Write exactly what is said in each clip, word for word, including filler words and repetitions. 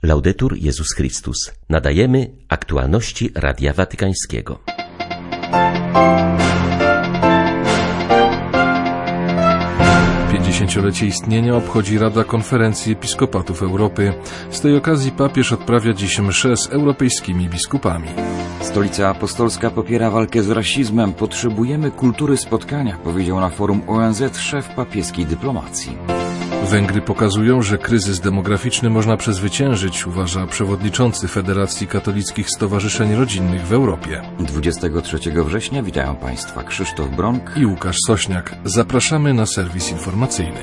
Laudetur Jezus Chrystus. Nadajemy aktualności Radia Watykańskiego. pięćdziesięciolecie istnienia obchodzi Rada Konferencji Episkopatów Europy. Z tej okazji papież odprawia dziś mszę z europejskimi biskupami. Stolica Apostolska popiera walkę z rasizmem. Potrzebujemy kultury spotkania, powiedział na forum O N Z szef papieskiej dyplomacji. Węgry pokazują, że kryzys demograficzny można przezwyciężyć, uważa przewodniczący Federacji Katolickich Stowarzyszeń Rodzinnych w Europie. dwudziestego trzeciego września witają Państwa Krzysztof Bronk i Łukasz Sośniak. Zapraszamy na serwis informacyjny.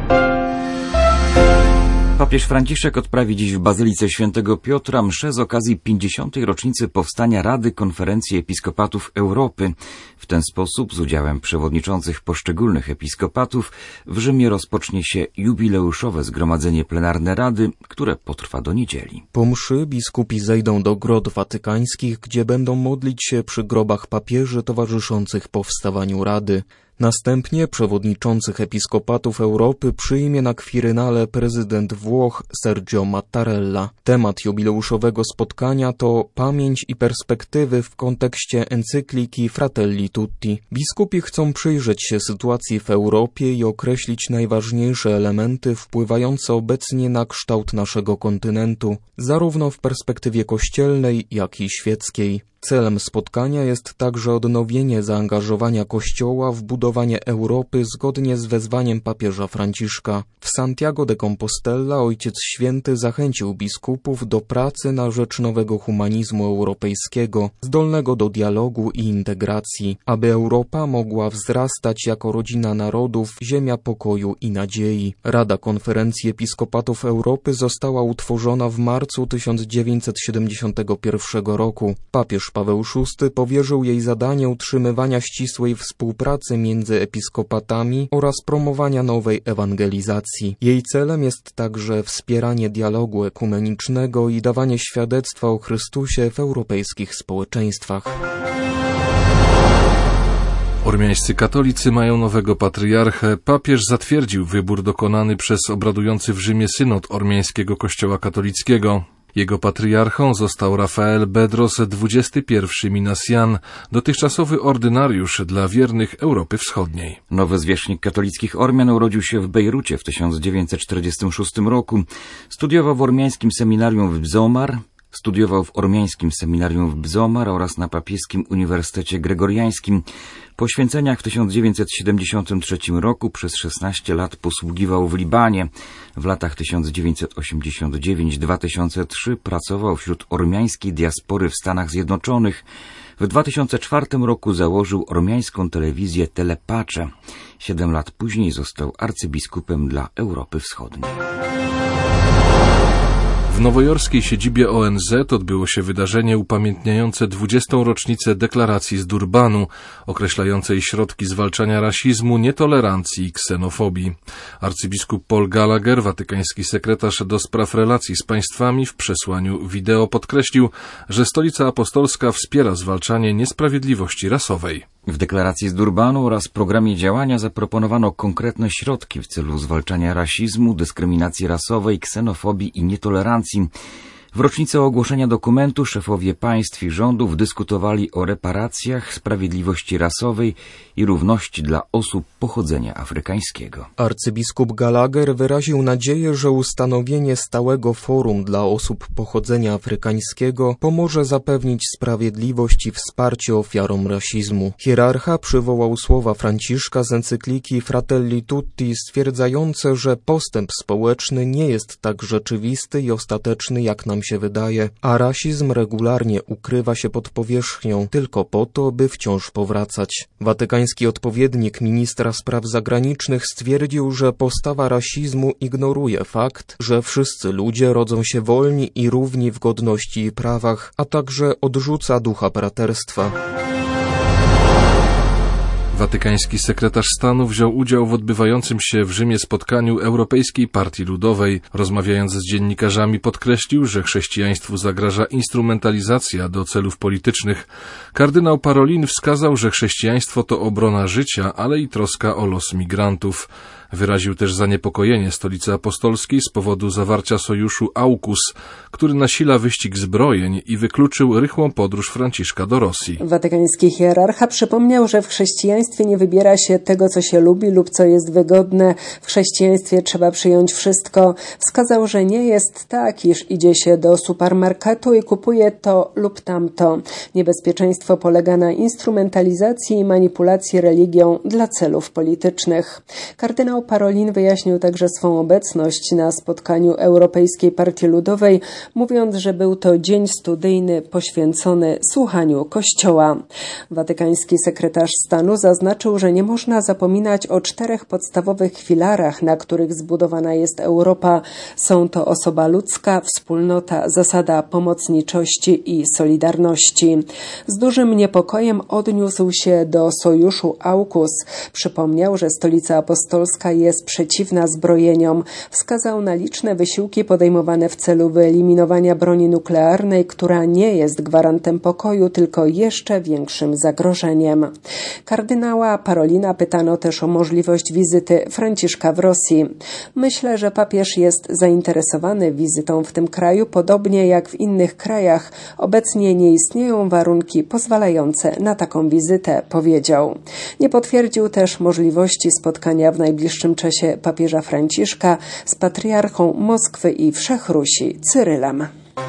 Papież Franciszek odprawi dziś w Bazylice Świętego Piotra mszę z okazji pięćdziesiątej rocznicy powstania Rady Konferencji Episkopatów Europy. W ten sposób, z udziałem przewodniczących poszczególnych episkopatów, w Rzymie rozpocznie się jubileuszowe zgromadzenie plenarne Rady, które potrwa do niedzieli. Po mszy biskupi zejdą do grot watykańskich, gdzie będą modlić się przy grobach papieży towarzyszących powstawaniu Rady. Następnie przewodniczących episkopatów Europy przyjmie na kwirynale prezydent Włoch Sergio Mattarella. Temat jubileuszowego spotkania to pamięć i perspektywy w kontekście encykliki Fratelli Tutti. Biskupi chcą przyjrzeć się sytuacji w Europie i określić najważniejsze elementy wpływające obecnie na kształt naszego kontynentu, zarówno w perspektywie kościelnej, jak i świeckiej. Celem spotkania jest także odnowienie zaangażowania Kościoła w budowanie Europy zgodnie z wezwaniem papieża Franciszka. W Santiago de Compostela Ojciec Święty zachęcił biskupów do pracy na rzecz nowego humanizmu europejskiego, zdolnego do dialogu i integracji, aby Europa mogła wzrastać jako rodzina narodów, ziemia pokoju i nadziei. Rada Konferencji Episkopatów Europy została utworzona w marcu tysiąc dziewięćset siedemdziesiątego pierwszego roku. Papież Paweł szósty powierzył jej zadanie utrzymywania ścisłej współpracy między episkopatami oraz promowania nowej ewangelizacji. Jej celem jest także wspieranie dialogu ekumenicznego i dawanie świadectwa o Chrystusie w europejskich społeczeństwach. Ormiańscy katolicy mają nowego patriarchę. Papież zatwierdził wybór dokonany przez obradujący w Rzymie synod Ormiańskiego Kościoła Katolickiego. Jego patriarchą został Rafael Bedros dwudziesty pierwszy Minasjan, dotychczasowy ordynariusz dla wiernych Europy Wschodniej. Nowy zwierzchnik katolickich Ormian urodził się w Bejrucie w tysiąc dziewięćset czterdziestym szóstym roku. Studiował w ormiańskim seminarium w Bzomar, studiował w ormiańskim seminarium w Bzomar oraz na papieskim Uniwersytecie Gregoriańskim. Po święceniach w tysiąc dziewięćset siedemdziesiątym trzecim roku przez szesnaście lat posługiwał w Libanie. W latach tysiąc dziewięćset osiemdziesiątym dziewiątym do dwa tysiące trzeciego pracował wśród ormiańskiej diaspory w Stanach Zjednoczonych. W dwa tysiące czwartym roku założył ormiańską telewizję Telepacze. Siedem lat później został arcybiskupem dla Europy Wschodniej. W nowojorskiej siedzibie O N Z odbyło się wydarzenie upamiętniające dwudziestą rocznicę deklaracji z Durbanu, określającej środki zwalczania rasizmu, nietolerancji i ksenofobii. Arcybiskup Paul Gallagher, watykański sekretarz do spraw relacji z państwami, w przesłaniu wideo podkreślił, że Stolica Apostolska wspiera zwalczanie niesprawiedliwości rasowej. W deklaracji z Durbanu oraz programie działania zaproponowano konkretne środki w celu zwalczania rasizmu, dyskryminacji rasowej, ksenofobii i nietolerancji. W rocznicę ogłoszenia dokumentu szefowie państw i rządów dyskutowali o reparacjach, sprawiedliwości rasowej i równości dla osób pochodzenia afrykańskiego. Arcybiskup Gallagher wyraził nadzieję, że ustanowienie stałego forum dla osób pochodzenia afrykańskiego pomoże zapewnić sprawiedliwość i wsparcie ofiarom rasizmu. Hierarcha przywołał słowa Franciszka z encykliki Fratelli Tutti stwierdzające, że postęp społeczny nie jest tak rzeczywisty i ostateczny, jak nam się wydaje, a rasizm regularnie ukrywa się pod powierzchnią tylko po to, by wciąż powracać. Watykański odpowiednik ministra spraw zagranicznych stwierdził, że postawa rasizmu ignoruje fakt, że wszyscy ludzie rodzą się wolni i równi w godności i prawach, a także odrzuca ducha braterstwa. Watykański sekretarz stanu wziął udział w odbywającym się w Rzymie spotkaniu Europejskiej Partii Ludowej. Rozmawiając z dziennikarzami podkreślił, że chrześcijaństwu zagraża instrumentalizacja do celów politycznych. Kardynał Parolin wskazał, że chrześcijaństwo to obrona życia, ale i troska o los migrantów. Wyraził też zaniepokojenie Stolicy Apostolskiej z powodu zawarcia sojuszu AUKUS, który nasila wyścig zbrojeń i wykluczył rychłą podróż Franciszka do Rosji. Watykański hierarcha przypomniał, że w chrześcijaństwie nie wybiera się tego, co się lubi lub co jest wygodne. W chrześcijaństwie trzeba przyjąć wszystko. Wskazał, że nie jest tak, iż idzie się do supermarketu i kupuje to lub tamto. Niebezpieczeństwo polega na instrumentalizacji i manipulacji religią dla celów politycznych. Kardynał Parolin wyjaśnił także swą obecność na spotkaniu Europejskiej Partii Ludowej, mówiąc, że był to dzień studyjny poświęcony słuchaniu Kościoła. Watykański sekretarz stanu zaznaczył, że nie można zapominać o czterech podstawowych filarach, na których zbudowana jest Europa. Są to osoba ludzka, wspólnota, zasada pomocniczości i solidarności. Z dużym niepokojem odniósł się do sojuszu AUKUS. Przypomniał, że Stolica Apostolska jest przeciwna zbrojeniom. Wskazał na liczne wysiłki podejmowane w celu wyeliminowania broni nuklearnej, która nie jest gwarantem pokoju, tylko jeszcze większym zagrożeniem. Kardynała Parolina pytano też o możliwość wizyty Franciszka w Rosji. Myślę, że papież jest zainteresowany wizytą w tym kraju, podobnie jak w innych krajach. Obecnie nie istnieją warunki pozwalające na taką wizytę, powiedział. Nie potwierdził też możliwości spotkania w najbliższym czasie papieża Franciszka z patriarchą Moskwy i Wszechrusi Cyrylem.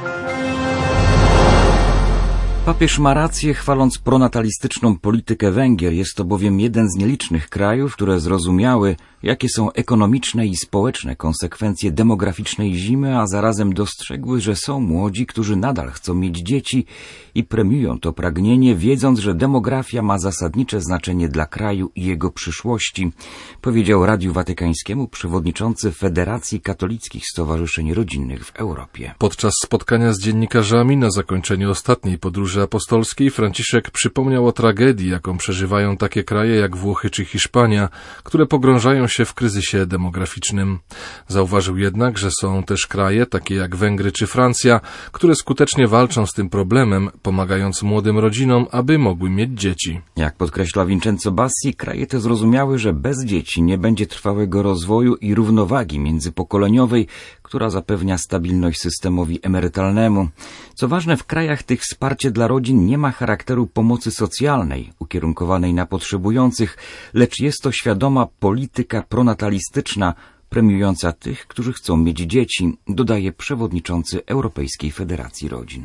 Papież ma rację, chwaląc pronatalistyczną politykę Węgier. Jest to bowiem jeden z nielicznych krajów, które zrozumiały, jakie są ekonomiczne i społeczne konsekwencje demograficznej zimy, a zarazem dostrzegły, że są młodzi, którzy nadal chcą mieć dzieci i premiują to pragnienie, wiedząc, że demografia ma zasadnicze znaczenie dla kraju i jego przyszłości, powiedział Radiu Watykańskiemu przewodniczący Federacji Katolickich Stowarzyszeń Rodzinnych w Europie. Podczas spotkania z dziennikarzami na zakończeniu ostatniej podróży apostolskiej Franciszek przypomniał o tragedii, jaką przeżywają takie kraje jak Włochy czy Hiszpania, które pogrążają się w kryzysie demograficznym. Zauważył jednak, że są też kraje, takie jak Węgry czy Francja, które skutecznie walczą z tym problemem, pomagając młodym rodzinom, aby mogły mieć dzieci. Jak podkreśla Vincenzo Bassi, kraje te zrozumiały, że bez dzieci nie będzie trwałego rozwoju i równowagi międzypokoleniowej, która zapewnia stabilność systemowi emerytalnemu. Co ważne, w krajach tych wsparcie dla rodzin nie ma charakteru pomocy socjalnej, ukierunkowanej na potrzebujących, lecz jest to świadoma polityka pronatalistyczna, premiująca tych, którzy chcą mieć dzieci, dodaje przewodniczący Europejskiej Federacji Rodzin.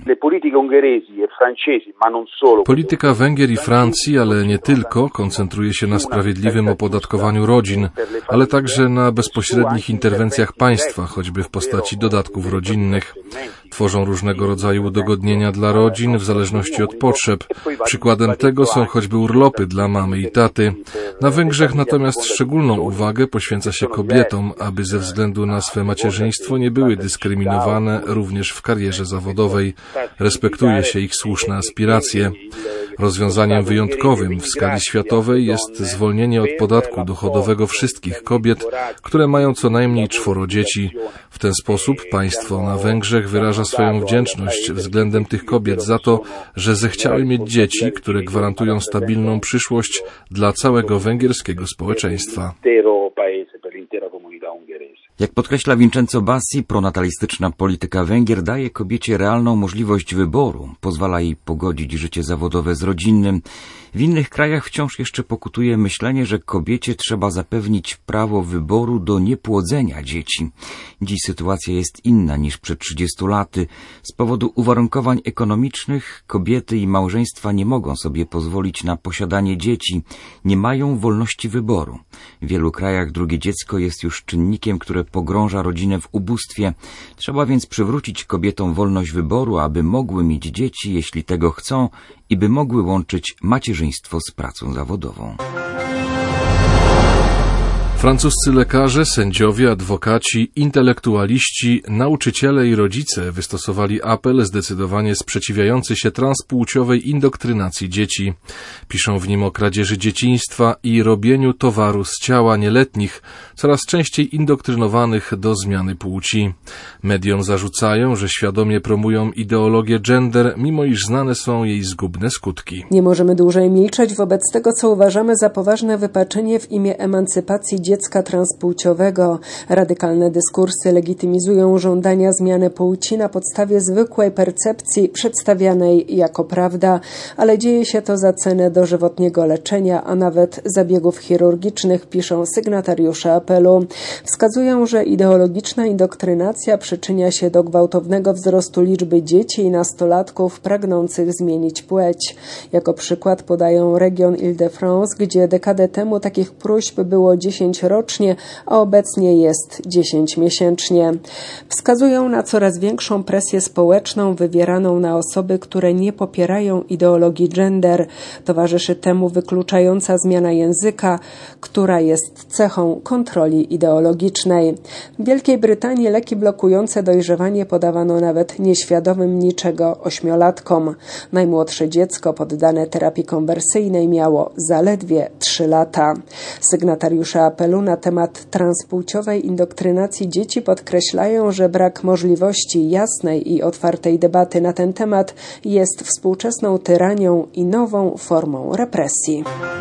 Polityka Węgier i Francji, ale nie tylko, koncentruje się na sprawiedliwym opodatkowaniu rodzin, ale także na bezpośrednich interwencjach państwa, choćby w postaci dodatków rodzinnych. Tworzą różnego rodzaju udogodnienia dla rodzin w zależności od potrzeb. Przykładem tego są choćby urlopy dla mamy i taty. Na Węgrzech natomiast szczególną uwagę poświęca się kobietom, aby ze względu na swe macierzyństwo nie były dyskryminowane również w karierze zawodowej. Respektuje się ich słuszne aspiracje. Rozwiązaniem wyjątkowym w skali światowej jest zwolnienie od podatku dochodowego wszystkich kobiet, które mają co najmniej czworo dzieci. W ten sposób państwo na Węgrzech wyraża swoją wdzięczność względem tych kobiet za to, że zechciały mieć dzieci, które gwarantują stabilną przyszłość dla całego węgierskiego społeczeństwa. Jak podkreśla Vincenzo Bassi, pronatalistyczna polityka Węgier daje kobiecie realną możliwość wyboru, pozwala jej pogodzić życie zawodowe z rodzinnym. W innych krajach wciąż jeszcze pokutuje myślenie, że kobiecie trzeba zapewnić prawo wyboru do niepłodzenia dzieci. Dziś sytuacja jest inna niż przed trzydziestu laty. Z powodu uwarunkowań ekonomicznych kobiety i małżeństwa nie mogą sobie pozwolić na posiadanie dzieci, nie mają wolności wyboru. W wielu krajach drugie dziecko jest już czynnikiem, które pogrąża rodzinę w ubóstwie. Trzeba więc przywrócić kobietom wolność wyboru, aby mogły mieć dzieci, jeśli tego chcą, i by mogły łączyć macierzyństwo z pracą zawodową. Francuscy lekarze, sędziowie, adwokaci, intelektualiści, nauczyciele i rodzice wystosowali apel zdecydowanie sprzeciwiający się transpłciowej indokrynacji dzieci. Piszą w nim o kradzieży dzieciństwa i robieniu towaru z ciała nieletnich, coraz częściej indoktrynowanych do zmiany płci. Mediom zarzucają, że świadomie promują ideologię gender, mimo iż znane są jej zgubne skutki. Nie możemy dłużej milczeć wobec tego, co uważamy za poważne wypaczenie w imię emancypacji dziecka dziecka transpłciowego. Radykalne dyskursy legitymizują żądania zmiany płci na podstawie zwykłej percepcji przedstawianej jako prawda, ale dzieje się to za cenę dożywotniego leczenia, a nawet zabiegów chirurgicznych, piszą sygnatariusze apelu. Wskazują, że ideologiczna indoktrynacja przyczynia się do gwałtownego wzrostu liczby dzieci i nastolatków pragnących zmienić płeć. Jako przykład podają region Ile-de-France, gdzie dekadę temu takich próśb było dziesięć rocznie, a obecnie jest dziesięć miesięcznie. Wskazują na coraz większą presję społeczną wywieraną na osoby, które nie popierają ideologii gender. Towarzyszy temu wykluczająca zmiana języka, która jest cechą kontroli ideologicznej. W Wielkiej Brytanii leki blokujące dojrzewanie podawano nawet nieświadomym niczego ośmiolatkom. Najmłodsze dziecko poddane terapii konwersyjnej miało zaledwie trzy lata. Sygnatariusze apelu na temat transpłciowej indoktrynacji dzieci podkreślają, że brak możliwości jasnej i otwartej debaty na ten temat jest współczesną tyranią i nową formą represji.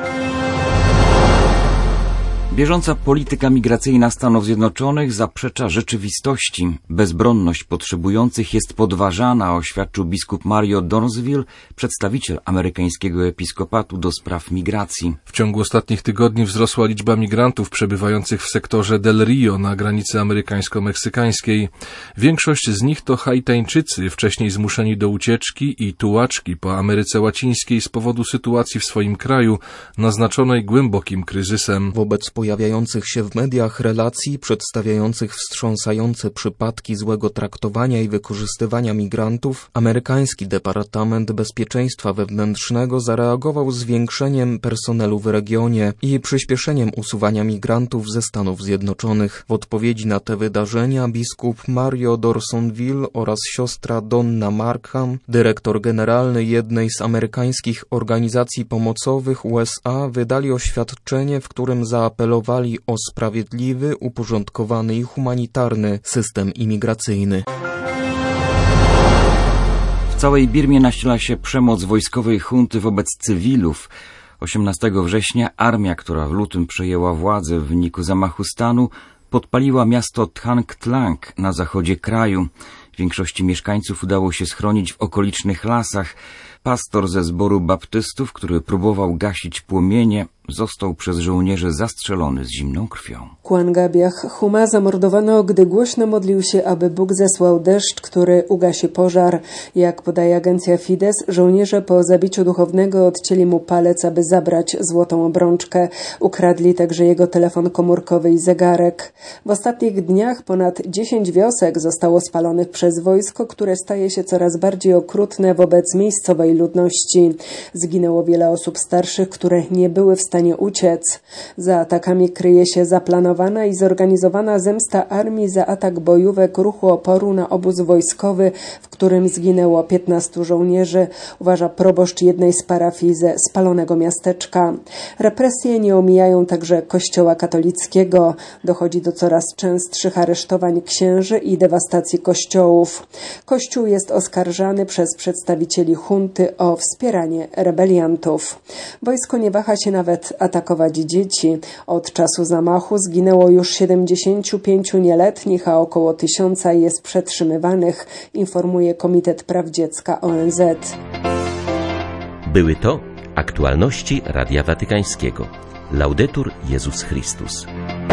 Bieżąca polityka migracyjna Stanów Zjednoczonych zaprzecza rzeczywistości. Bezbronność potrzebujących jest podważana, oświadczył biskup Mario Dornsville, przedstawiciel amerykańskiego episkopatu do spraw migracji. W ciągu ostatnich tygodni wzrosła liczba migrantów przebywających w sektorze Del Rio na granicy amerykańsko-meksykańskiej. Większość z nich to Haitańczycy, wcześniej zmuszeni do ucieczki i tułaczki po Ameryce Łacińskiej z powodu sytuacji w swoim kraju, naznaczonej głębokim kryzysem. Wobec pojawiających się w mediach relacji przedstawiających wstrząsające przypadki złego traktowania i wykorzystywania migrantów, amerykański Departament Bezpieczeństwa Wewnętrznego zareagował zwiększeniem personelu w regionie i przyspieszeniem usuwania migrantów ze Stanów Zjednoczonych. W odpowiedzi na te wydarzenia biskup Mario Dornsville oraz siostra Donna Markham, dyrektor generalny jednej z amerykańskich organizacji pomocowych U S A, wydali oświadczenie, w którym zaapelowali o sprawiedliwy, uporządkowany i humanitarny system imigracyjny. W całej Birmie nasila się przemoc wojskowej junty wobec cywilów. osiemnastego września armia, która w lutym przejęła władzę w wyniku zamachu stanu, podpaliła miasto Thang Tlang na zachodzie kraju. Większości mieszkańców udało się schronić w okolicznych lasach. Pastor ze zboru baptystów, który próbował gasić płomienie, został przez żołnierzy zastrzelony z zimną krwią. Kwangabiach Huma zamordowano, gdy głośno modlił się, aby Bóg zesłał deszcz, który ugasi pożar. Jak podaje agencja Fides, żołnierze po zabiciu duchownego odcięli mu palec, aby zabrać złotą obrączkę. Ukradli także jego telefon komórkowy i zegarek. W ostatnich dniach ponad dziesięć wiosek zostało spalonych przez wojsko, które staje się coraz bardziej okrutne wobec miejscowej ludności. Zginęło wiele osób starszych, które nie były w stanie uciec. Za atakami kryje się zaplanowana i zorganizowana zemsta armii za atak bojówek ruchu oporu na obóz wojskowy, w którym zginęło piętnastu żołnierzy, uważa proboszcz jednej z parafii ze spalonego miasteczka. Represje nie omijają także kościoła katolickiego. Dochodzi do coraz częstszych aresztowań księży i dewastacji kościołów. Kościół jest oskarżany przez przedstawicieli junty o wspieranie rebeliantów. Wojsko nie waha się nawet atakować dzieci. Od czasu zamachu zginęło już siedemdziesięciu pięciu nieletnich, a około tysiąca jest przetrzymywanych, informuje Komitet Praw Dziecka O N Z. Były to aktualności Radia Watykańskiego. Laudetur Jezus Chrystus.